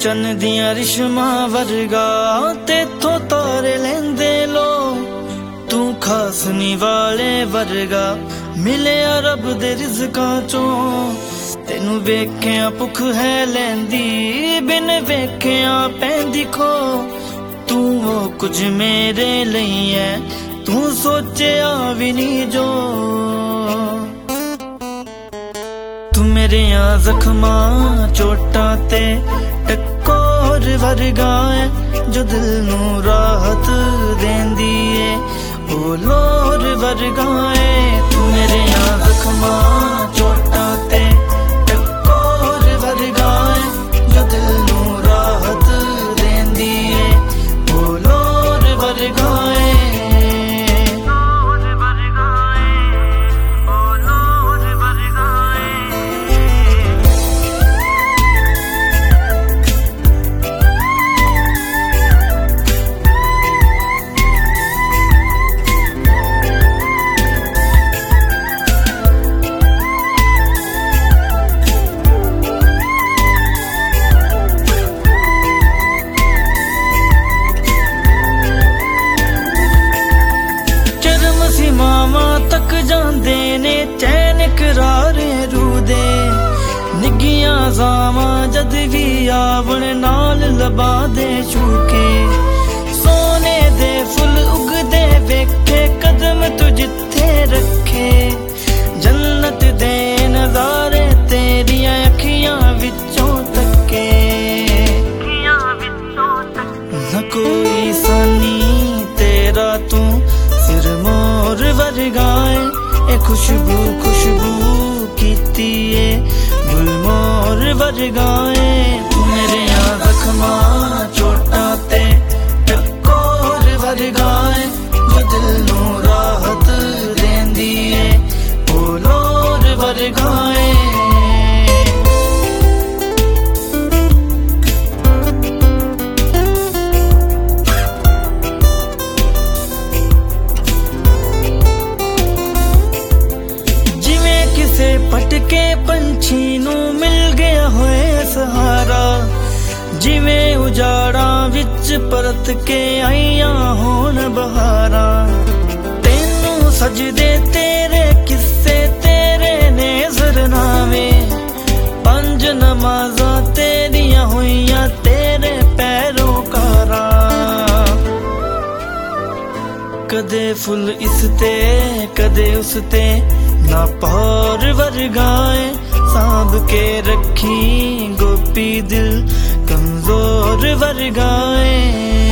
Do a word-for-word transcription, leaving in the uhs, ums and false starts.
चन्न दियां रिश्मा वर्गा तेथों तारे लेंदे लो, तू खास निवाले वर्गा मिलिया रब दे रिज़कां चों। तेनू वेखिया भुख है लैंदी बिन वेखिया पैंदी खो, तू वो कुछ मेरे लिए है तू सोचिया भी नहीं जो। तू मेरे यहाँ जख्मा चोटा ते टकोर वर्गा है, जो दिल नू राहत देंदी है ओ लोर वर्गा है। तू मेरे यहाँ जख्मा चोटा ते टकोर वर्गा है, जो दिल नू राहत देंदी है ओ लोर वर्गा है। तक जांदे ने चैन करारे रूदे, निगियां जावा जद भी आवण नाल लबा दे छूके। सोने दे फुल उगदे वेखे कदम तू जिथे रखे, जन्नत दे नजारे तेरियां अखियां विचों तके। न कोई सानी तेरा तू सिर मोर वर्गा है, ए खुशबू खुशबू कीती है गुल मोर वर्गा है। तू मेरे यहाँ जख्मा चोटा ते टकोर वर्गा है, जो दिल नू राहत देंदी है ओ लोर वर्गा है। पटके पंछी नू मिल गया होए सहारा, जिवें उजाड़ा विच परत के आईया होन बहारा। तेनू सजदे तेरे किस्से तेरे ने ज़रनावे, पंज नमाज़ां तेरियां होइयां तेरे पैरोकारा। कदे फुल इसते कदे उसते ना पौर वर्गा है, सांभ के रखी गोपी दिल कमजोर वर्गा है।